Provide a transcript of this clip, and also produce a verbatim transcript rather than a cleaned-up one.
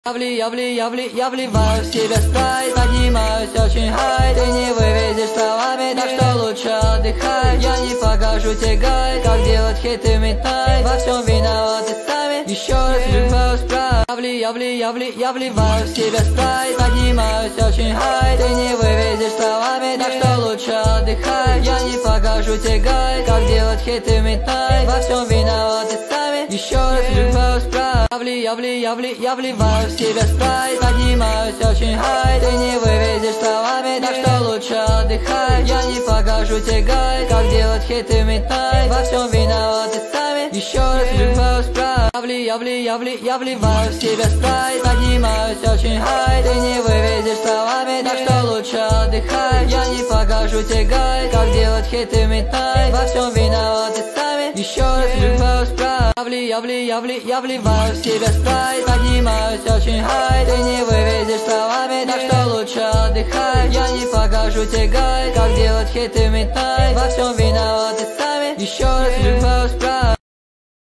Я вли, я вли, я вли, я вливаю в себя страсть, поднимаюсь очень хай. Ты не вывезешь словами, так что лучше отдыхай. Я не покажу тебе гайд, как делать хиты метай. Во всем виноваты сами, еще раз вливаю спрайт. Я вли, я вли, я вли, я вливаю в себя страсть, поднимаюсь очень хай. Ты не вывезешь словами, так что лучше отдыхай. Я не покажу тебе гайд, как делать хиты метай. Во всем виноваты сами, еще раз вливаю спрайт. Я вли, я вли, я вли, я вливаю в себя страсть, поднимаюсь очень хай. Ты не вывезешь словами, так что лучше отдыхай. Я не покажу тебе гайд, как делать хиты метай. Во всем виноваты сами, еще раз вливаю спрайт. Я вли, я вли, я вли, я вливаю в себя страсть, поднимаюсь очень хай. Ты не вывезешь словами, так что лучше отдыхай. Я не покажу тебе гайд, как делать хиты метай. Во всем виноваты сами, еще раз вливаю спрайт. Я вли, я вли, я вли, я вливаю в себя страсть, поднимаюсь очень хай. Ты не вывезешь словами, так что лучше отдыхай. Я не покажу тебе гайд, как делать хиты метай. Во всем виноваты сами, еще раз